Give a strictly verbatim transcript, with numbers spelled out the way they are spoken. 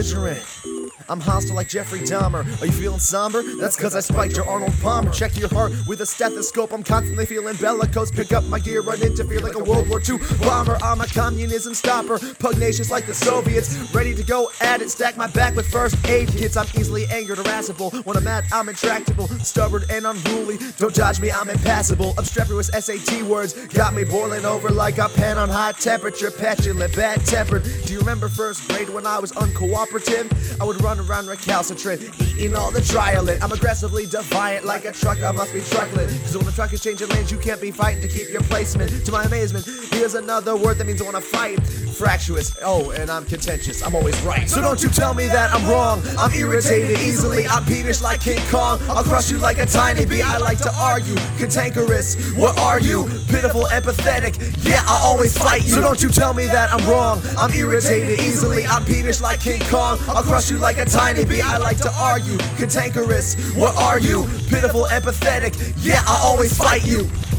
belligerent. I'm hostile like Jeffrey Dahmer. Are you feeling somber? That's cause I spiked your Arnold Palmer. Check your heart with a stethoscope. I'm constantly feeling bellicose. Pick up my gear, run interfere like a World War Two bomber. I'm a communism stopper, pugnacious like the Soviets. Ready to go at it, stack my back with first aid kits. I'm easily angered, irascible. When I'm mad, I'm intractable, stubborn and unruly. Don't dodge me, I'm impassable. Obstreperous S A T words got me boiling over like a pan on high temperature. Petulant, bad-tempered. Do you remember first grade when I was uncooperative? I would run around recalcitrant, eating all the triolate. I'm aggressively defiant like a truck, I must be truckling. Cause when the truck is changing lanes, you can't be fighting to keep your placement. To my amazement, here's another word that means I wanna fight. Fractious, oh, and I'm contentious, I'm always right. So don't you tell me that I'm wrong, I'm irritated easily. I'm peevish like King Kong, I'll crush you like a tiny bee. I like to argue, cantankerous, what are you? Pitiful, empathetic, yeah, I'll always fight you. So don't you tell me that I'm wrong, I'm irritated easily. I'm peevish like King Kong, I'll crush you like a tiny bee. I like to argue, cantankerous, what are you? Pitiful, empathetic, yeah, I'll always fight you.